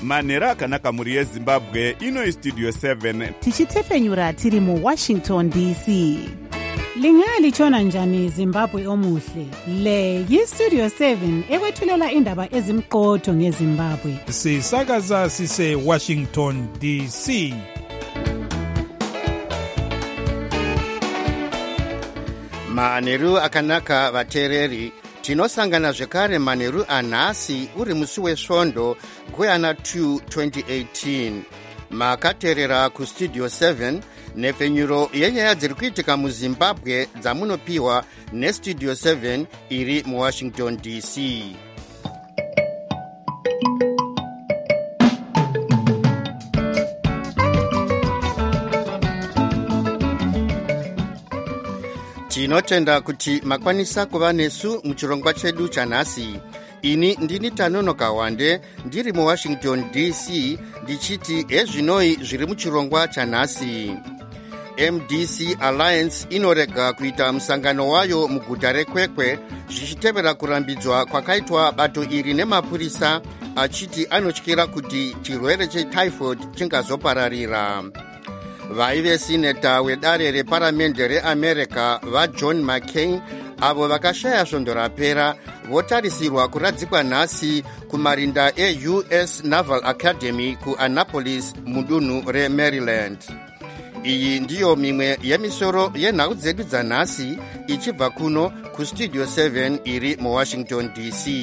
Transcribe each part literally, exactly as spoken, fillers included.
manheru akanaka mhuri yezimbabwe. Ino istudio seven tichitefenyura tiri muwashington D C. Lingalitshona njani Zimbabwe omuhle? Le yistudio seven ekwethulela indaba ezimqotho ngeZimbabwe. Sisakaza sise Washington D C. Manheru akanaka vatereri. Tinosangana zvekare manheru anhasi uri musi wesvondo gweana two twenty eighteen. Makaterera kustudio seven nepfenyuro yenyaya dziri kuitika muZimbabwe dzamunopiwa nestudio seven iri muWashington D C. Tinotenda kuti makwanisa kuva nesu muchirongwa chedu chanhasi. Ini ndini Tanonoka Wande ndiri muWashington D C ndichiti ezvinoi zviri muchirongwa chanhasi. M D C Alliance inorega kuita musangano wayo muguta reKwekwe zvichitevera kurambidzwa kwakaitwa bato iri nemapurisa achiti anotyira kuti chirwere chetyphoid chingazopararira. Vaive sineta wedare reparamende reAmerica vaJohn McCain avo vakashaya svondo rapera votarisirwa kuradzikwa nhasi kumarinda eU S Naval Academy kuAnnapolis mudunhu reMaryland. Iyi ndiyo mimwe yemisoro yenhau dzedu dzanhasi ichibva kuno kustudio seven iri muWashington D C.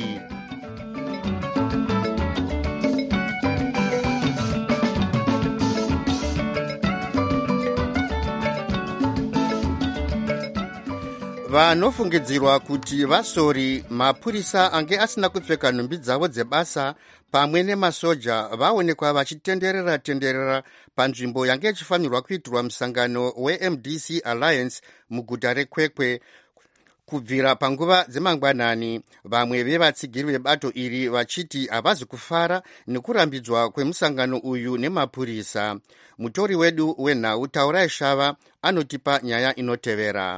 Vanofungidzirwa kuti vasori mapurisa ange asina kupfeka nhumbi dzavo dzebasa pamwe nemasoja vaonekwa vachitenderera tenderera panzvimbo yange ichifanirwa kuitirwa musangano weM D C Alliance muguta reKwekwe kubvira panguva dzemangwanani. Vamwe vevatsigiri vebato iri vachiti havazi kufara nekurambidzwa kwemusangano uyu nemapurisa. Mutori wedu wenhau Taurai Shava anotipa nyaya inotevera.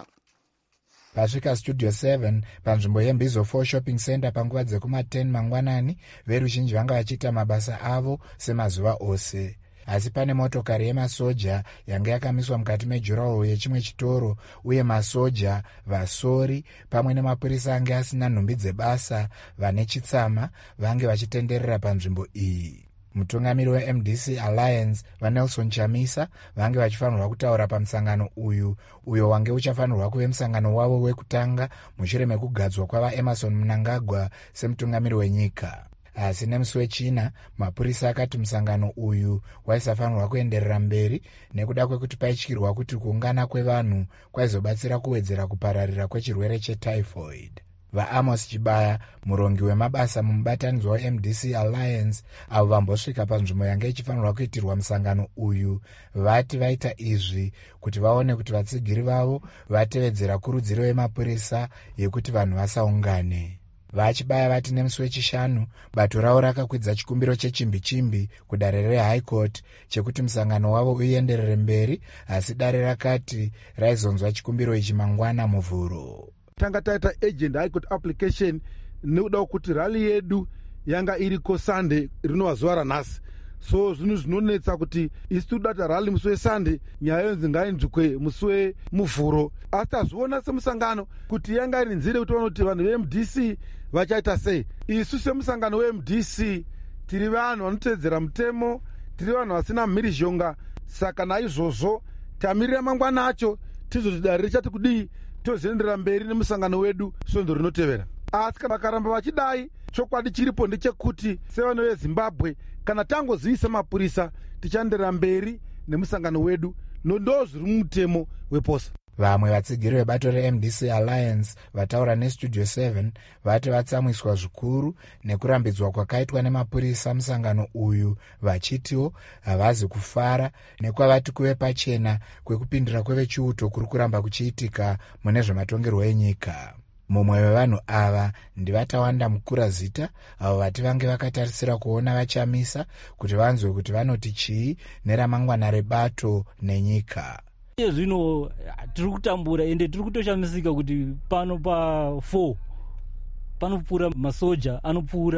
Pasvika studio seven panzvimbo yeMbizo four shopping center panguva dzekuma ten mangwanani, veruzhinji vanga vachiita mabasa avo semazuva ose. Asi pane motokari yemasoja yange yakamiswa mukati mejurahoro yechimwe chitoro, uye masoja, vasori pamwe nemapurisa ange asina nhumbi dzebasa vane chitsama vange vachitenderera panzvimbo iyi. Mutungamiri weM D C Alliance vaNelson Chamisa vange vachifanirwa kutaura pamusangano uyu uyo wange uchafanirwa kuve musangano wavo wekutanga mushure mekugadzwa kwava Emerson Mnangagwa semutungamiri wenyika. Asi nemusi wechina mapurisa akati musangano uyu waisafanirwa kuenderera mberi nekuda kwekuti paityirwa kuti kuungana kwevanhu kwaizobatsira kuwedzera kupararira kwechirwere chetyphoid. VaAmos Chibaya, murongi wemabasa mumubatanidzwa weM D C Alliance, avo vambosvika panzvimbo yange ichifanirwa kuitirwa musangano uyu, vati vaita izvi kuti vaone kuti vatsigiri vavo vatevedzera kurudziro yemapurisa yekuti vanhu vasaungane. VaChibaya vati nemusi wechishanu bato ravo rakakwidza chikumbiro chechimbi-chimbi kudare reHigh Court chekuti musangano wavo uenderere mberi, asi dare rakati raizonzwa chikumbiro ichi mangwana muvhuro. Tanga taita agent high court application nekuda kuti rally yedu yanga iriko Sunday rinova zuva ranhasi. So zvinhu zvinonetsa kuti isi tudata rally musi weSunday nyaya yonzi ngainzvukwe musi wemuvhuro. Asi tazviona semusangano kuti yanga iri nzira kuti vanoti vanhu veM D C vachaita sei. Isu semusangano weM D C tiri vanhu vanotedzera mutemo, tiri vanhu vasina mhirizhonga, saka naizvozvo tamirira mangwana acho tizoti dare richati kudii tozoendera mberi nemusangano wedu svondo rinotevera. Asi kana vakaramba vachidai, chokwadi chiripo ndechekuti sevanhu veZimbabwe kana tangozivisa mapurisa tichandera mberi nemusangano wedu, ndo zviri mumutemo weposa. Vamwe vatsigiri vebato reM D C Alliance vataura nestudio seven vati vatsamwiswa zvikuru nekurambidzwa kwakaitwa nemapurisa musangano uyu, vachitiwo havazi kufara nekwavati kuve pachena kwekupindira kwevechiuto kuri kuramba kuchiitika mune zvematongerwo enyika. Mumwe wevanhu ava ndivatawanda Mukurazita, avo vati vange vakatarisira kuona vaChamisa kuti vanzwe kuti vanoti chii neramangwana rebato nenyika. Zvino tiri kutambura ende tiri kutoshamisika kuti pano pa four panopfuura masoja anopfuura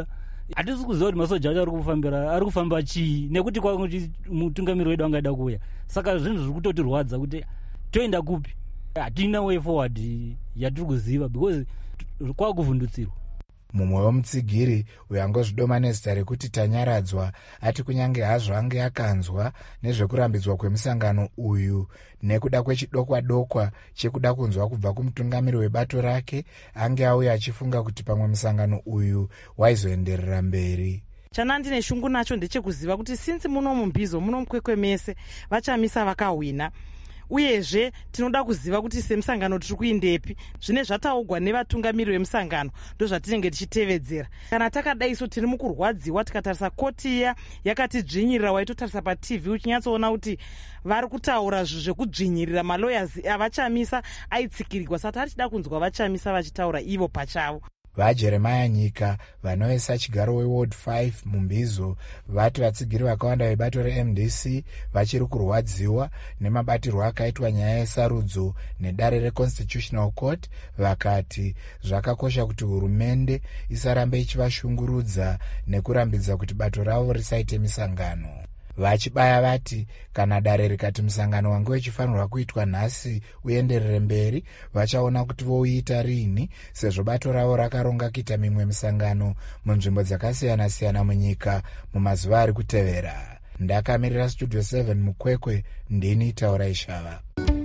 hatisi kuziva kuti masoja acho ari kufambira ari kufamba chii, nekuti kwakuti mutungamiri wedu angaida kuuya. Saka zvinhu zviri kutotirwadza kuti toenda kupi, hatina way forward yatiri kuziva because kwakuvhundutsirwa. Mumwe womutsigiri uyo angozvidoma nezita rekuti Tanyaradzwa ati kunyange hazvo ange akanzwa nezvekurambidzwa kwemusangano uyu nekuda kwechidokwa-dokwa chekuda kunzwa kubva kumutungamiri webato rake, ange auya achifunga kuti pamwe musangano uyu waizoenderera mberi. Chana ndine shungu nacho ndechekuziva kuti since muno mumbizo muno mukwekwe mese vachamisa vakahwina, uyezve tinoda kuziva kuti semusangano tiri kuindepi. Zvine zvataugwa nevatungamiri vemusangano ndozvatinenge tichitevedzera. Kana takadaiso tiri mukurwadziwa tikatarisa koti iya yakatidzvinyirira, waitotarisa patv uchinyatsoona kuti vari kutaura zvekudzvinyirira malawyers avachamisa aitsikirigwa. Saka tichida kunzwa vachamisa vachitaura ivo pachavo. VaJeremiah Nyika vanovesa chigaro weWard five mumbizo vati vatsigiri vakawanda vebato reM D C vachiri kurwadziwa nemabatirwo akaitwa nyaya yesarudzo nedare reConstitutional Court. Vakati zvakakosha kuti hurumende isarambe ichivashungurudza nekurambidza kuti bato ravo risaite misangano. Vachibaya vati kana dare rikati musangano wange uchifanirwa kuitwa nhasi uenderere mberi, vachaona kuti vouita rini sezvo bato ravo rakaronga kuita mimwe misangano munzvimbo dzakasiyana-siyana munyika mumazuva ari kutevera. Ndakamirira Studio seven mukwekwe, ndini Taurai Shava.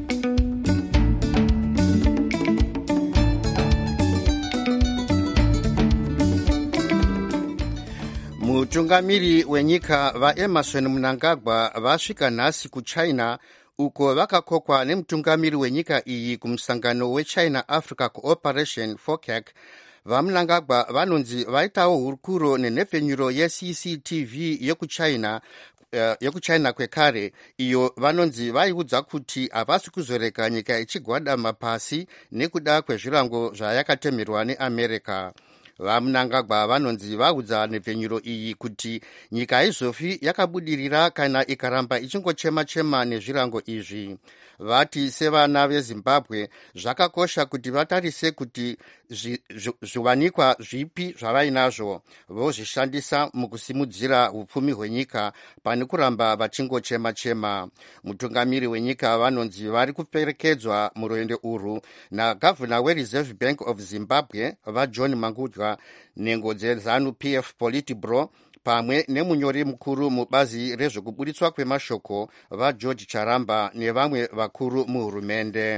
Mutungamiri wenyika vaEmerson Mnangagwa vasvika nhasi kuChina, uko vakakokwa nemutungamiri wenyika iyi kumusangano weChina Africa Cooperation FOCAC. VaMnangagwa vanonzi vaitawo hurukuro nenhepfenyuro yeC C T V yekuchina uh, yekuchina kwekare, iyo vanonzi vaiudza kuti havasi kuzoreka nyika ichigwadama pasi nekuda kwezvirango zvayakatemerwa neAmerica. VaMnangagwa vanonzi vaudza nhepfenyuro iyi kuti nyika haizofi yakabudirira kana ikaramba ichingochema-chema nezvirango izvi. Vati sevana veZimbabwe zvakakosha kuti vatarise kuti zviwanikwa zvipi zvavainazvo vozvishandisa mukusimudzira upfumi hwenyika pane kuramba vachingochema-chema. Mutungamiri wenyika vanonzi vari kuperekedzwa murwendo urwu nagavhuna weReserve Bank of Zimbabwe vaJohn Mangudya, nhengo dzeZANU P F Politburo pamwe nemunyori mukuru mubazi rezvekuburitswa kwemashoko vaGeorge Charamba nevamwe vakuru muhurumende.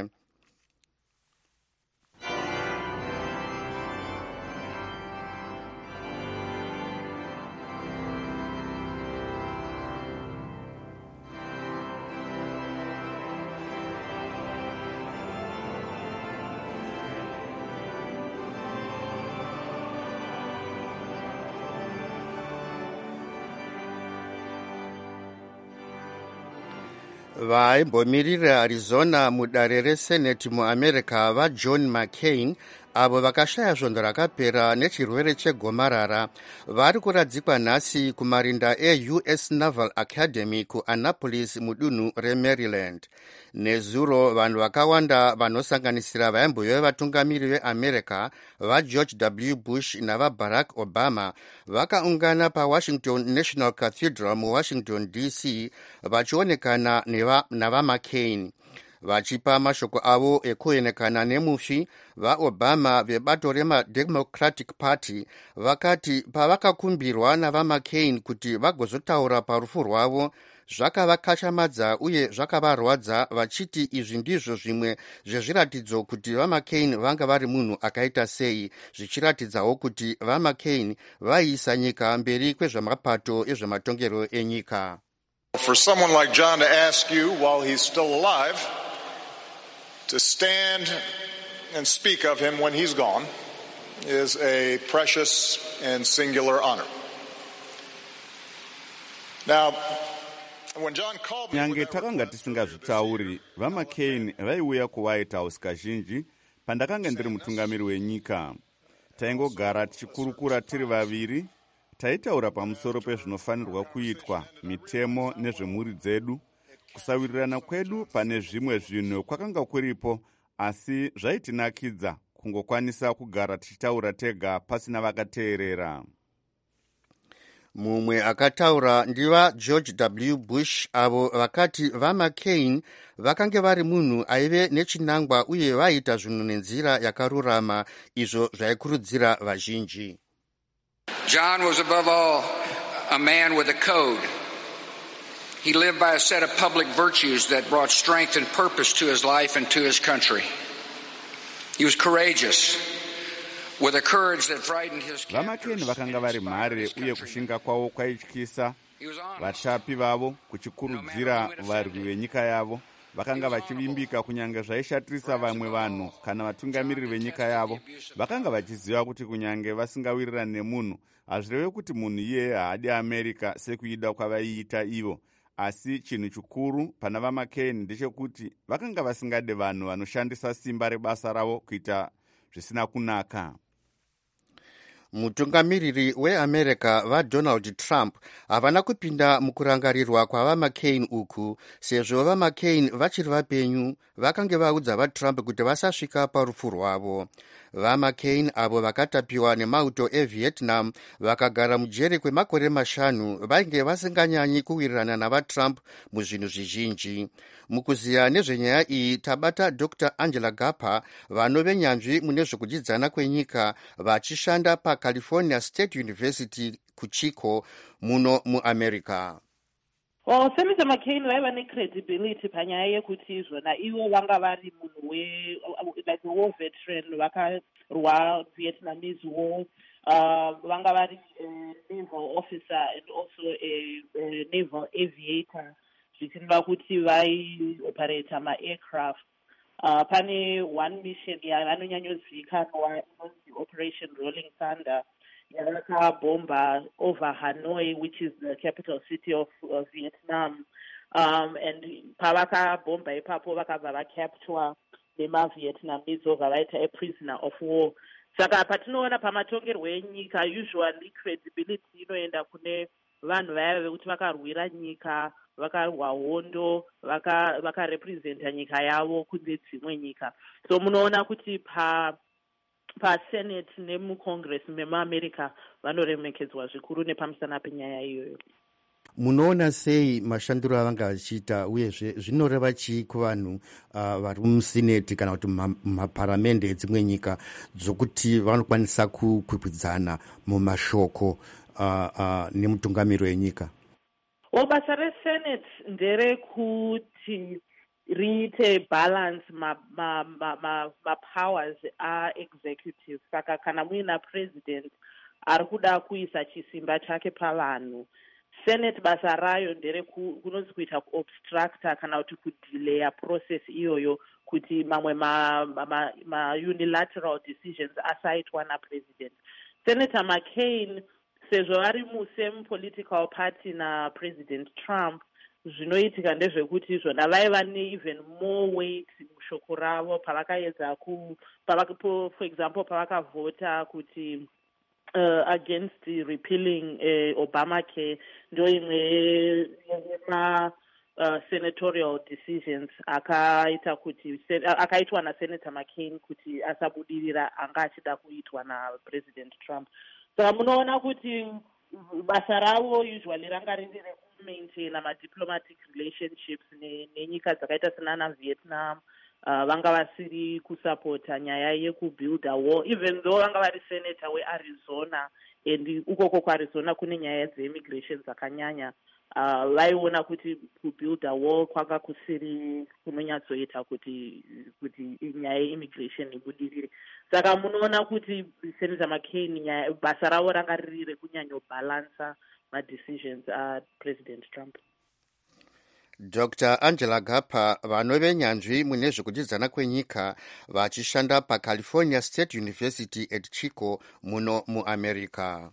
Vaimbomirira Arizona mudare reSenate muAmerica vaJohn McCain, avo vakashaya svondo rakapera nechirwere chegomarara, vari kuradzikwa nhasi kumarinda eU S Naval Academy kuAnnapolis mudunhu reMaryland. Nezuro vanhu vakawanda vanosanganisira vaimboiva vatungamiri veAmerica vaGeorge W Bush navaBarack Obama vakaungana paWashington National Cathedral muWashington D C vachionekana navaMcCain. Vachipa mashoko avo ekuonekana nemufi, vaObama vebato reMademocratic Party vakati pavakakumbirwa navaMcCain kuti vagozotaura parufu rwavo zvakavakashamadza uye zvakavarwadza, vachiti izvi ndizvo zvimwe zvezviratidzo kuti vaMcCain vanga vari munhu akaita sei, zvichiratidzawo kuti vaMcCain vaiisa nyika mberi kwezvemapato ezvematongero enyika. For someone like John to ask you while he's still alive to stand and speak of him when he's gone is a precious and singular honor. Now, when John called me, nyange takanga tisingazvitauri, vaMcCain vaiuya kuWhite House kazhinji pandakanga ndiri mutungamiri wenyika. Taingogara tichikurukura tiri vaviri, taitaura pamusoro pezvinofanirwa kuitwa, mitemo nezvemhuri dzedu. Kusawirirana kwedu pane zvimwe zvinhu kwakanga kuripo, asi zvaitinakidza kungokwanisa kugara tichitaura tega pasina vakateerera. mumwe akataura ndiva George W Bush avo vakati vaMcCain vakange vari munhu aive nechinangwa uye vaiita zvinhu nenzira yakarurama izvo zvaikurudzira vazhinji. John was above all a man with a code. He lived by a set of public virtues that brought strength and purpose to his life and to his country. He was courageous, with a courage that frightened his vaMcCain vakanga vari mhare uye kushinga kwavo kwaityisa vachapi vavo, kuchikurudzira varwi venyika yavo. Vakanga vachivimbika kunyange zvaishatirisa vamwe vanhu kana vatungamiriri venyika yavo. Vakanga vachiziva kuti kunyange vasingawirirani nemunhu, hazvireve kuti munhu iyeye haadi America sekuida kwavaiita ivo. Asi chinhu chikuru pana vaMcCain ndechekuti vakanga vasingade vanhu vanoshandisa simba rebasa ravo kuita zvisina kunaka. Mutungamiriri weAmerica vaDonald Trump havana kupinda mukurangarirwa kwavaMcCain uku, sezvo vaMcCain vachiri vapenyu vakange vaudza vaTrump kuti vasasvika parufu rwavo. VaMcCain avo vakatapiwa nemauto eVietnam vakagara mujeri kwemakore mashanu vainge vasinganyanyi kuwirirana navaTrump muzvinhu zvizhinji. Mukuziya nezvenyaya iyi tabata Doctor Angela Gappa, vanove nyanzvi mune zvekudyidzana kwenyika vachishanda paCalifornia State University kuChico muno muAmerica. Well, Senator McCain vaiva necredibility panyaya yekuti zvona ivo vanga vari munhu we like a war veteran vakarwa Vietnamese war, uh, vanga vari uh, naval officer and also a, a naval aviator, zvichireva kuti vaioperata ma-aircraft. Uh, pane one mission yavanonyanyozivikanwa inonzi Operation Rolling Thunder, yakabomba over Hanoi, which is the capital city of uh, Vietnam. Um, and pavakabomba ipapo vakabva vakaptura nemavietnamese obva vaita a prisoner of war. Saka patinoona pamatongerwo enyika, usually credibility inoenda kune vanhu vaya vekuti vakarwira nyika, vakarwa hondo, vakarepresenta vaka nyika yavo kunze dzimwe nyika. So munoona kuti pa pasenate nemucongress memuamerica vanoremekedzwa zvikuru nepamusana penyaya iyoyo. Munoona sei mashandiro avanga vachiita uyezve zvinoreva chii kuvanhu uh, vari museneti kana kuti mumaparamende edzimwe nyika dzokuti vanokwanisa kukwikwidzana mumashoko uh, uh, nemutungamiri wenyika? Well, basa resenate nderekuti riite balance ma, ma, ma, ma, ma powers are executive. Saka kana muina president ari kuda kuisa chisimba chake pavanhu, senate basa rayo ndere kunonzi kuita kuobstructa kana kuti kudelaya process iyoyo kuti mamwe ma, ma, ma unilateral decisions asaitwa napresident. Senator McCain sezvo vari musame political party napresident Trump, zvinoitika ndezvekuti zvona vaiva ne-even more weight mushoko ravo pavakaedza ku for example pavakavhota kuti uh, against repealing uh, Obamacare, ndo imwe yema uh, senatorial decisions akaita kuti akaitwa naSenator McCain kuti asabudirira anga achida kuitwa napresident Trump. Saka munoona kuti basa ravo usually ranga riri rekumaintaina ma-diplomatic relationships nenyika dzakaita senana Vietnam. Uh, vanga vasiri kusapota nyaya yekubuilda war, even though vanga vari senator weArizona, and ukoko kuArizona kune nyaya dzeimmigration dzakanyanya. Uh, vaiona kuti kubuilda war kwanga kusiri kunonyatsoita kuti kuti nyaya yeimmigration ibudirire. Saka munoona kuti Senator McCain nyaya basa ravo ranga riri rekunyanyobalansa ma-decisions aPresident uh, Trump. Doctor Angela Gappa, vanove nyanzvi mune zvekudyidzana kwenyika vachishanda paCalifornia State University at Chico muno muAmerica.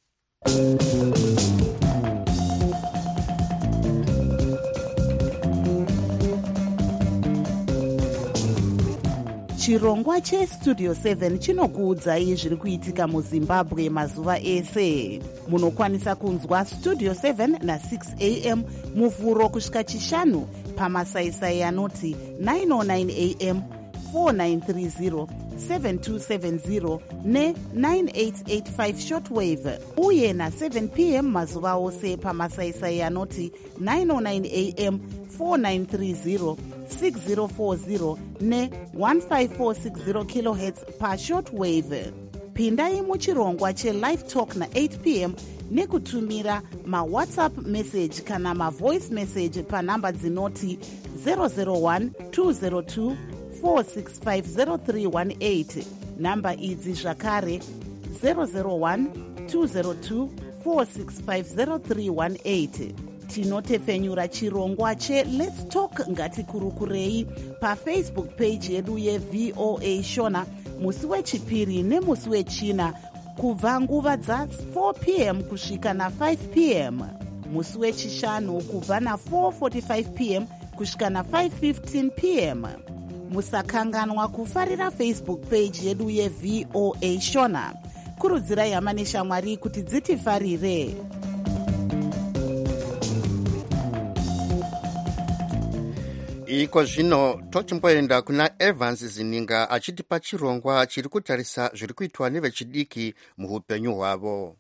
chirongwa chestudio seven chinokuudzai zviri kuitika muzimbabwe mazuva ese. Munokwanisa kunzwa studio seven na six a m muvhuro kusvika chishanu pamasaisai anoti nine oh nine a m, four nine three zero, seven two seven zero ne nine eight eight five shortwave uye na seven p m mazuva ose pamasaisai anoti nine oh nine a m four nine three zero six zero four zero ne one five four six zero kilohertz pashortwave. Pindai muchirongwa che-live talk na eight p m nekutumira ma-whatsapp message kana ma-voice message panhamba dzinoti zero zero one two zero two four six five zero three one eight. Namba idzi zvakare zero zero one two zero two four six five zero three one eight. Tinotefenyura chirongwa che Let's Talk ngatikurukurei pafacebook page yedu ye-V O A Shona musi wechipiri nemusi wechina kubva nguva dza four p m kusvika na five p m. Musi wechishanu kubva na four forty-five p m kusvika na five fifteen p m. Musakanganwa kufarira Facebook page yedu ye-V O A Shona. Kurudzirai hama neshamwari kuti dzitifarire. Iko zvino tochimboenda kuna Evans Zininga achitipa chirongwa chiri kutarisa zviri kuitwa nevechidiki muhupenyu hwavo.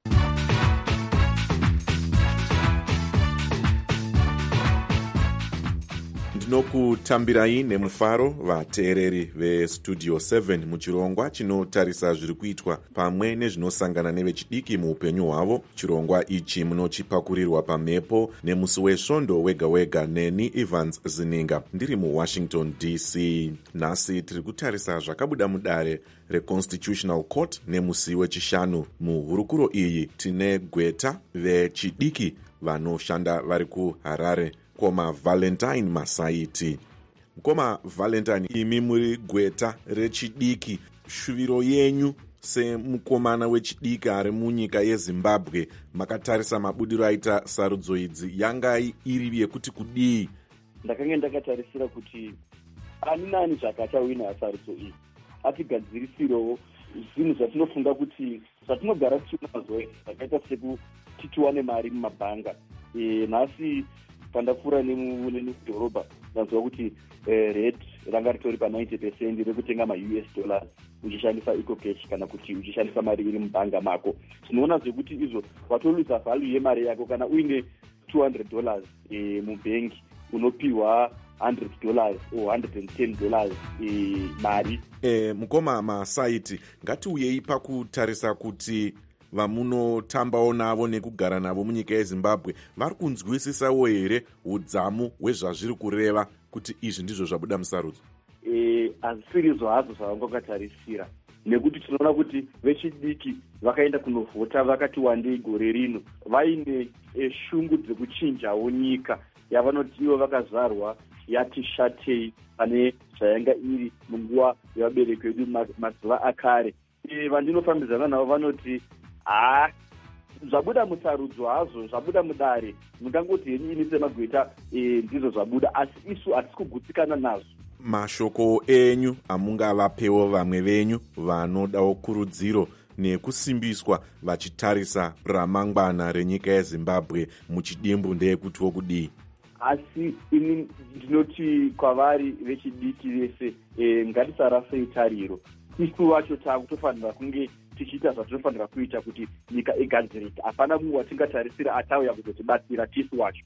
Ndinokutambirai nemufaro vateereri vestudio seven muchirongwa chinotarisa zviri kuitwa pamwe nezvinosangana nevechidiki muupenyu hwavo. Chirongwa ichi munochipakurirwa pamhepo nemusi wesvondo wega wega neni Evans Zininga ndiri muWashington D C. Nhasi tiri kutarisa zvakabuda mudare reConstitutional Court nemusi wechishanu. Muhurukuro iyi tine gweta vechidiki vanoshanda vari kuHarare, Mukoma Valentine Masaiti. Mukoma Valentine, imi muri gweta rechidiki, shuviro yenyu semukomana wechidiki ari munyika yeZimbabwe, makatarisa mabudiro aita sarudzo idzi, yanga iri yekuti kudii? Ndakanga ndakatarisira kuti ani nani zvakachawina sarudzo iyi atigadzirisirewo zvinhu zvatinofunga kuti zvatinogara tichinazo zvakaita sekuti tiwane mari mumabhanga. E, nhasi pandakura nemudhorobha ndaziva kuti eh, rate ranga ritori pa-ninety percent rekutenga ma-U S dollars uchishandisa ecocash kana kuti uchishandisa mari iri mubhanga mako. Tinoona zvekuti izvo watoluza value yemari yako. Kana uine two hundred dollars eh, mubhengi unopiwa one hundred dollars or one hundred ten dollars eh, mari. Eh, Mukoma Masaiti, ngatiuyei pakutarisa kuti vamunotambawo navo nekugara navo munyika yeZimbabwe vari kunzwisisawo here udzamu hwezvazviri kureva kuti izvi ndizvo zvabuda musarudzo? E, hazvisirizo hazvo zvavangakatarisira, nekuti tinoona kuti vechidiki vakaenda kunovhota vakati wandei gore rino vaine e, shungu dzekuchinjawo nyika yavanoti ivo vakazvarwa yati shatei pane zvayanga iri munguva yevabereki vedu mazuva akare. E, vandinofambidzana navo vanoti Ah, zvabuda musarudzo hazvo, zvabuda mudare, mungangoti henyu ini semagweta e, ndizvo zvabuda, asi isu hatisi kugutsikana nazvo. Mashoko enyu amungavapewo vamwe venyu vanodawo kurudziro nekusimbiswa vachitarisa ramangwana renyika yeZimbabwe muchidimbu ndeyekutiwo kudii? Asi ini ndinoti kwavari vechidiki vese e, ngatisarasei tariro. Isu wacho takutofanira kunge tichiita zvatinofanira kuita kuti nyika igadzirike. Hapana mumwe watingatarisira atauya kuzotibatsira tisu wacho.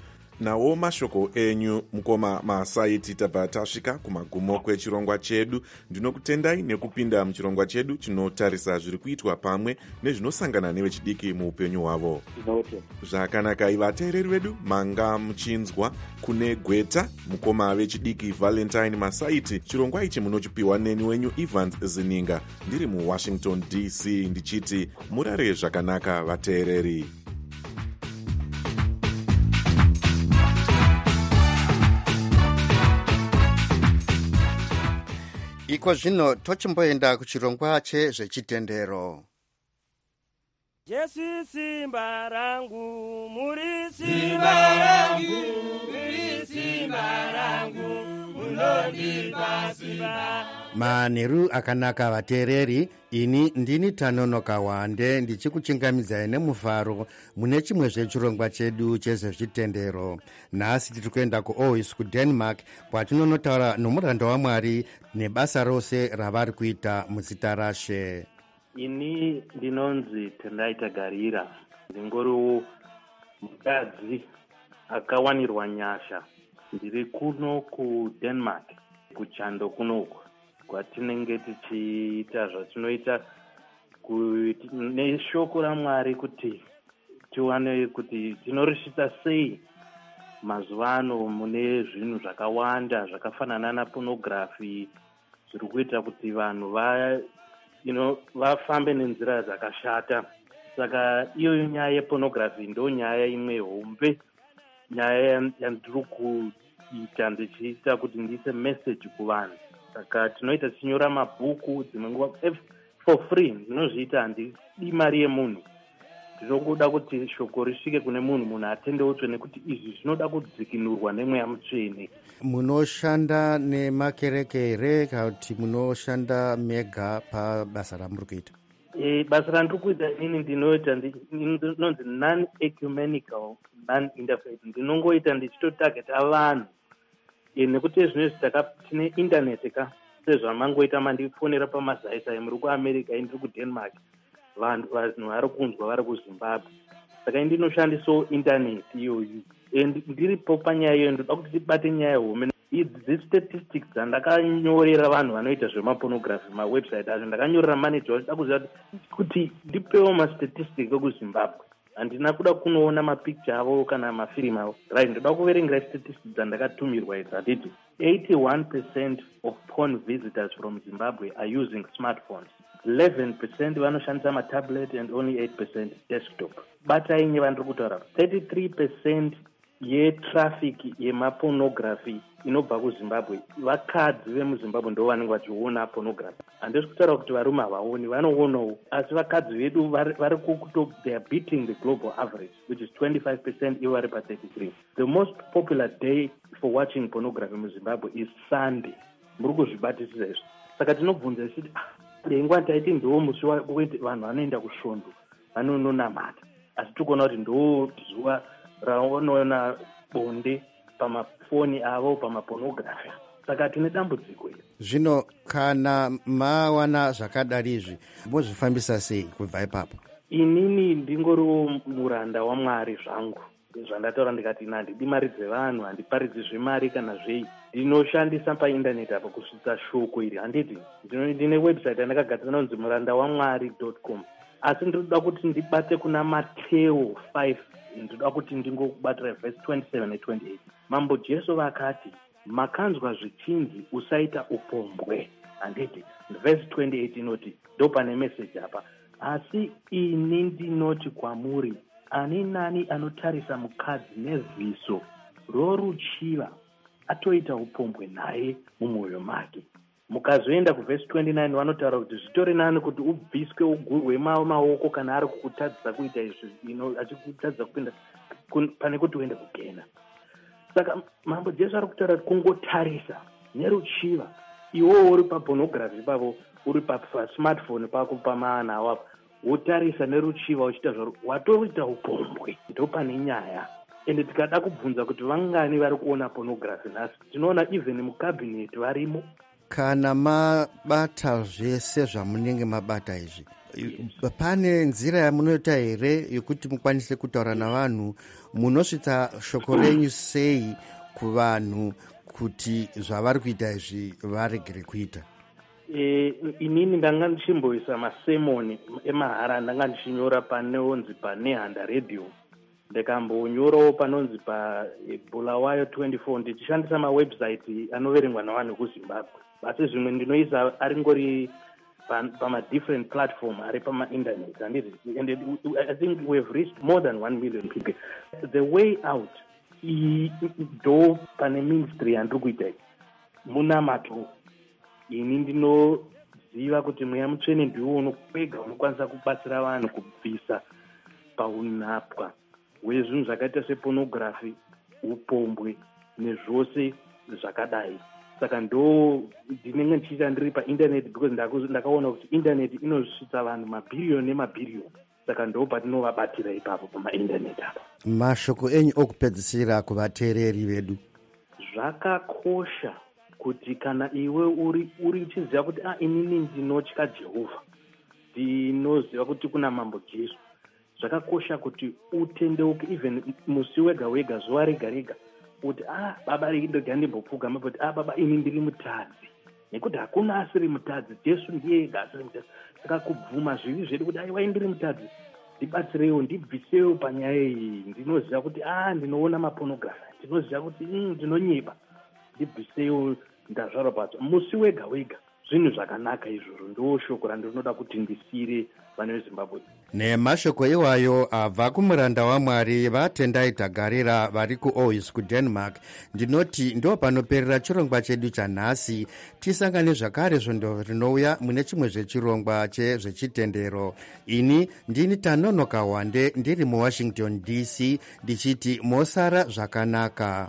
Nawo mashoko enyu Mukoma Masaiti, tabva tasvika kumagumo kwechirongwa chedu. Ndinokutendai nekupinda muchirongwa chedu chinotarisa zviri kuitwa pamwe nezvinosangana nevechidiki muupenyu hwavo. Zvakanaka, vateereri vedu, manga muchinzwa kune gweta mukoma vechidiki Valentine Masaiti. Chirongwa ichi munochipiwa neni wenyu Evans Zininga ndiri muWashington D C, ndichiti murare zvakanaka vateereri. Iko zvino tochimboenda kuchirongwa chezvechitendero. Jesu simba rangu, muri simba rangu, muri simba rangu, munondipa simba, manheru akanaka vateereri, ini ndini Tanonoka Wande ndichikuchingamidzai nemufaro mune chimwe zvechirongwa chedu chezvezvitendero. Nhasi tiri kuenda kuAarhus kuDenmark kwatinonotaura nomuranda waMwari nebasa rose ravari kuita muzita raShe. Ini ndinonzi Tendai Tagarira, ndingoriwo mukadzi akawanirwa nyasha. Ndiri kuno kuDenmark kuchando kunoku kwatinenge tichiita zvatinoita neshoko raMwari kuti tiwane kuti tinorisvitsa sei mazuva ano mune zvinhu zvakawanda zvakafanana napornography zviri kuita kuti vanhu va you know, vafambe nenzira dzakashata. Saka iyo nyaya yepornography ndo nyaya imwe hombe, nyaya yandiri kuita ndichiita kuti ndiise message kuvanhu. Saka tinoita tichinyora mabhuku dzimwe nguva for free, ndinozviita handidi mari yemunhu. Ndinoda kuti shoko risvike kune munhu, munhu atendeutswe, nekuti izvi zvinoda kudzikinurwa nemweya mutsvene. Munoshanda nemakereke here kana kuti munoshanda mega pabasa ramuri kuita? E, basa randiri kuita inini ndinoita ndinonzi non-ecumenical non-interfaith. Ndinongoita ndichitotageta vanhu e, nekuti zvinezvi tine internet ka sezvamangoita mandifonera pamazaisai muri kuAmerica, ndiri kuDenmark, vanhu vanhu vari kunzwa vari kuZimbabwe. Saka ndinoshandisawo internet iyoyu. Ndiripo panyaya iyoyo ndoda kuti tibate nyaya home. Idzi statistics dzandakanyorera vanhu vanoita zvemapornography mawebsite acho, ndakanyorera manager wachida kuziva kuti ndipewo mastatistics ekuZimbabwe. Handina kuda kunoona mapicture avo kana mafirimu avo. Right, ndoda kuverengera statistics dzandakatumirwa idzi dzatiti eighty-one percent of porn visitors from Zimbabwe are using smartphones. eleven percent vanoshandisa matablet and only eight percent desktop. Batai nye vandiri kutaura thirty-three percent yetraffic yemapornography inobva kuZimbabwe vakadzi vemuZimbabwe ndo vanenge vachiona pornography. Handisi kutaura kuti varume havaoni, vanoonawo, asi vakadzi vedu vari kuto they are beating the global average which is twenty-five percent, ivo vari pa thirty-three. The most popular day for watching pornography muZimbabwe is Sunday. Muri kuzvibatisisa izvi. Saka tinobvunza tichiti dengwa taiti ndo musi wekuti vanhu vanoenda kusvondo vanononamata, asi tikuona kuti ndo zuva raonoona bonde pamafoni avo pamapornography. Saka tine dambudziko iri. Zvino kana mawana zvakadari izvi mozvifambisa sei kubva ipapo? Inini ndingoriwo muranda waMwari zvangu, zvandataura ndikati handidi mari dzevanhu, handiparidzi zvemari kana zvei. Ndinoshandisa paindaneti apa kusvitsa shoko iri. Handiti ndine website yandakagadzira inonzi muranda wamwari dot com, asi ndinoda kuti ndibate kuna Mateo five. Ndinoda kuti ndingobatira verse twenty-seven ne twenty-eight. Mambo Jesu vakati, makanzwa zvichinzi usaita upombwe. Handiti verse twenty-eight inoti ndo pane message apa, asi ini ndinoti kwamuri, ani nani anotarisa mukadzi neziso roruchiva atoita upombwe naye mumwoyo make. Mukazoenda kuverse twenty-nine vanotaura kuti zvitori nani kuti ubviswe ugurwe maoko kana ari kukutadzisa kuita izvi, achikutadzisa kupinda pane kuti uende kugena. Saka mambo Jesu ari kutaura kuti kungotarisa neruchiva, iwowo uri papornography pavo, uri pasmartphone pako pamaana awapo, wotarisa neruchiva uchiita zvaro watoita upombwe. Ndo pane nyaya. Ende tikada kubvunza kuti vangani vari kuona pornography nhasi, tinoona even mucabinet varimo. Kana mabata zvese zvamunenge mabata izvi, pane nzira yamunoita here yokuti mukwanise kutaura navanhu? Munosvitsa shoko renyu sei kuvanhu kuti zvavari kuita izvi varegere kuita? E, inini ndanga ndichimboisa masemoni emahara ndanga ndichinyora panonzi paNehanda radio, ndikambonyorawo panonzi paBulawayo twenty-four, ndichishandisa mawebsite anoverengwa navanhu kuZimbabwe. Asi zvimwe ndinoisa ari ngori pama different platform ari pama internet. And I think we have reached more than one million people. The way out do pane ministry yandiri kuita muna mato. Ini ndinoziva kuti mweya mutsvene ndiwo unokwega unokwanisa kubatsira vanhu kubvisa paunapwa hwezvinhu zvakaita sepornography, upombwe nezvose zvakadai. saka ndo ndinenge ndichiita ndiri paindaneti because ndakaona kuti indaneti inosvitsa vanhu mabhiriyoni nemabhiriyoni, saka ndo patinovabatira ipapo pamaindaneti apo. Mashoko enyu okupedzisira kuvateereri vedu. Zvakakosha kuti kana iwe uri uri uchiziva kuti ah, inini ndinotya Jehovha, ndinoziva kuti kuna mambo Jesu, zvakakosha kuti utendeuke even musi wega wega, zuva rega rega, kuti ah baba ndega ndimbopfugama kuti ah baba ini ndiri mutadzi, nekuti hakuna asiri mutadzi, Jesu ndiye ega asiri mutadzi. Saka kubvuma zvivi zvedu kuti aiwa ndiri mutadzi, ndibatsirewo, ndibvisewo panyaya iyi, ndinoziva kuti ah ndinoona mapornography, ndinoziva kuti ndinonyeba, ndibvisewo ndazvara pacho musi wega wega. Zvinhu zvakanaka izvozvo, ndo shoko randinoda kuti ndisire vana veZimbabwe. Nemashoko iwayo abva kumuranda waMwari vaTendai Tagarira vari kuAarhus kuDenmark. Ndinoti ndo panoperera chirongwa chedu chanhasi. Tisangane zvakare svondo rinouya mune chimwe zvechirongwa chezvechitendero. Ini ndini Tanonoka Wande ndiri muWashington D C ndichiti mosara zvakanaka.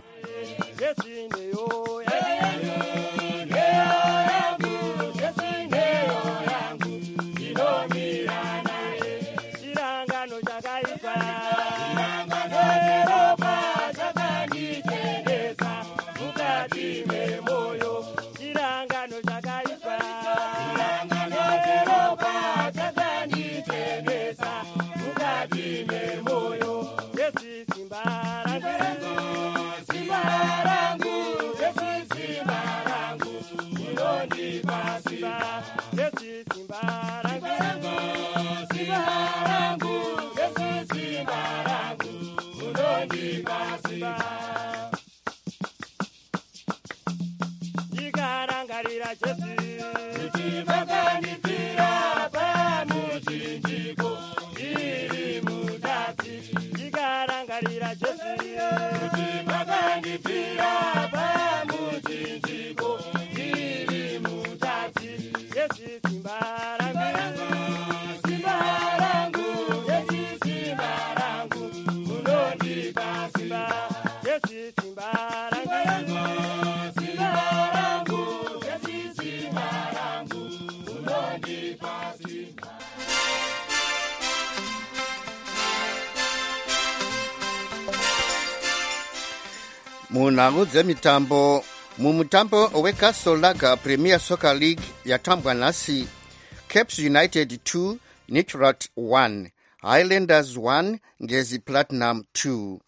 Munhangu dzemitambo mumutambo weCastle Lager Premier Soccer League yatambwa nhasi. Caps United two, Nitrat one, Highlanders one, Ngezi Platinum two.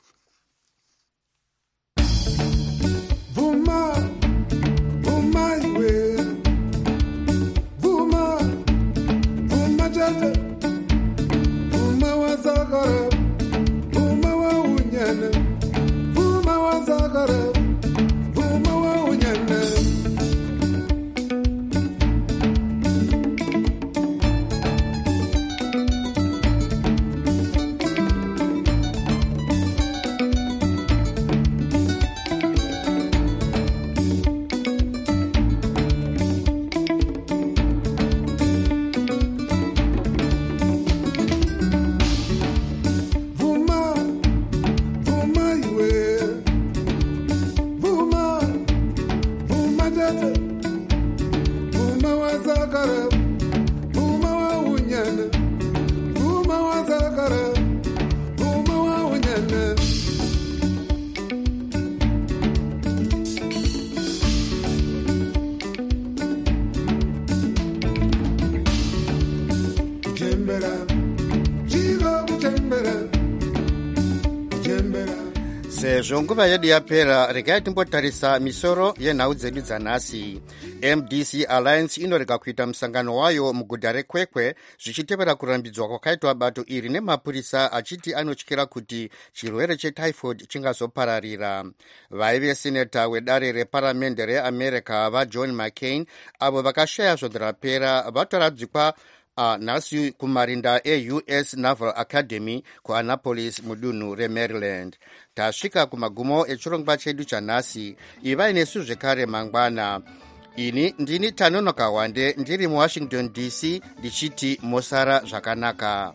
Vuma, vuma iwe, vuma, vuma jate, vuma wazagara, vuma wa unyana, vuma wazagara, vuma wa unyana. Sezvo nguva yedu yapera, regai timbotarisa misoro yenhau dzedu dzanhasi. M D C Alliance inorega kuita musangano wayo muguta reKwekwe zvichitevera kurambidzwa kwakaitwa bato iri nemapurisa achiti anotyira kuti chirwere chetyphoid chingazopararira. Vaive seneta wedare reparamende reAmerica vaJohn McCain avo vakashaya svondo rapera vatoradzikwa Uh, nhasi kumarinda e-U S Naval Academy kuAnnapolis mudunhu reMaryland. Tasvika kumagumo echirongwa chedu chanhasi. Ivai nesu zvekare mangwana. Ini ndini Tanonoka Wande ndiri muWashington D C ndichiti mosara zvakanaka.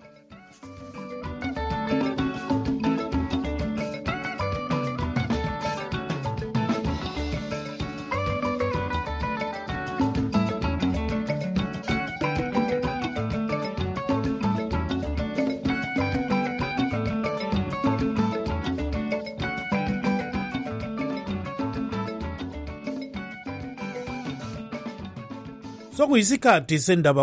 sokuyisikhathi sendaba